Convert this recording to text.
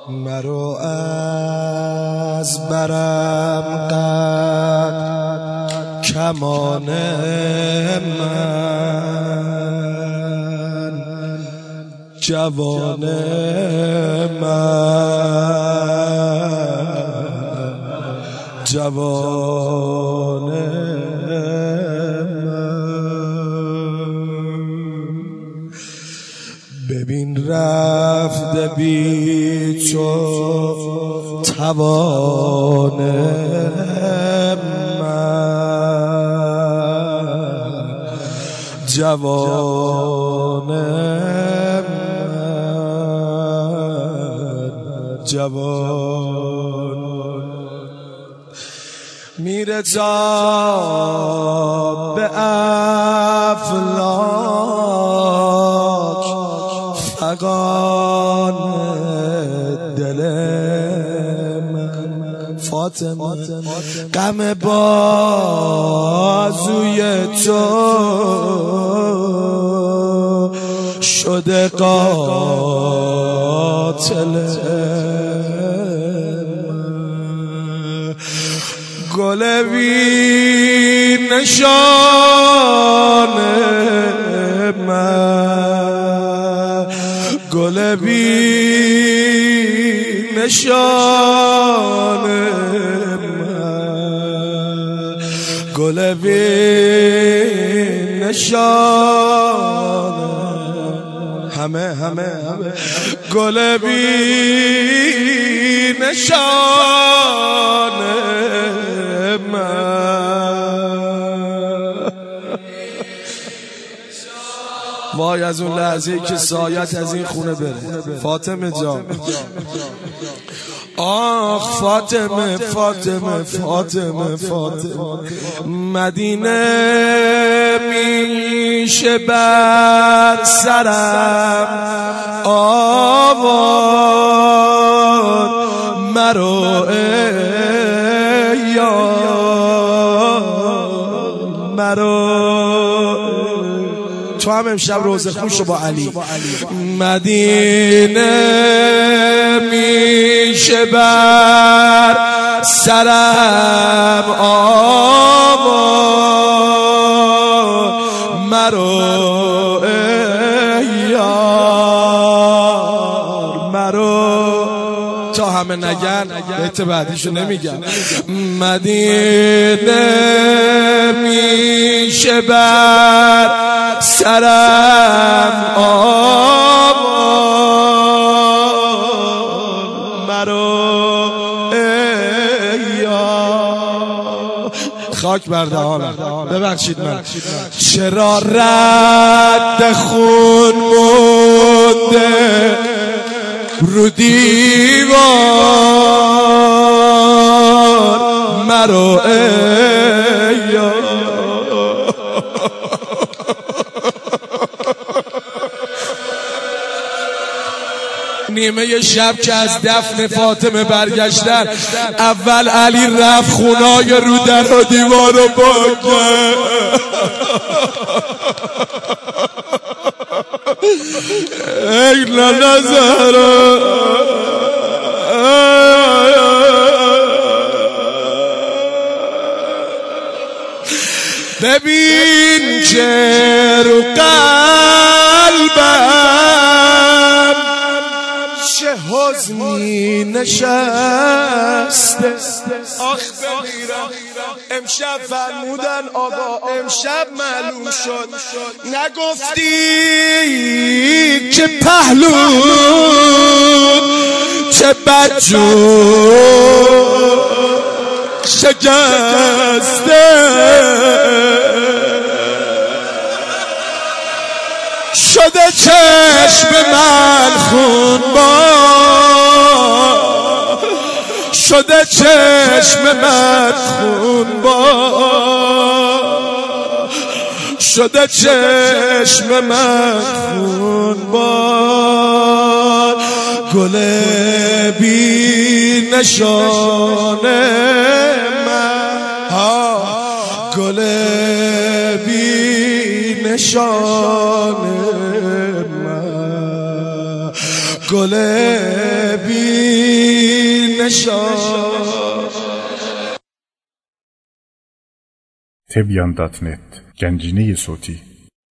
مرو از برم قد کمان من جوان من جوان ببین رفته بی تو توان من جوان من جوان میره تا به افلاک فغان دل من فاطمه غم بازوی تو شده قاتل گل بی نشان من گل بی نشان من گل بی نشان همه گل بی نشان من وای از اون لحظه‌ای که سایت از این خونه بره فاطمه جان آخ فاطمه فاطمه فاطمه فاطمه مدینه میشه بر سرم آوار مرو ای یار مرو تو هم امشب روزه خوش با علی مدینه میشه بر سرم آوار مرو ای یار مرو تا همه نگن بیت بعدیشو نمیگن مدینه میشه بر سرم آوار مرو ای یار خاک بر دهانم ببخشید من چرا رد خون مونده رو دیوار مرو ای یار نیمه شب که از دفن فاطمه برگشتن اول علی رفت خونای رو در و دیوار رو پاک کرد ای نظر ببین که رو قلبم چه حزنی نشسته آخ بمیرم امشب فرمودن آقا امشب معلوم شد نگفتی که پهلو چه بدجو شکسته شده چشم من خونبار شده چشم من خونبار شده چشم من خونبار گل بی نشان من گل بی نشان من گل بی نشد. Tebyan.net Gənciniyi Soti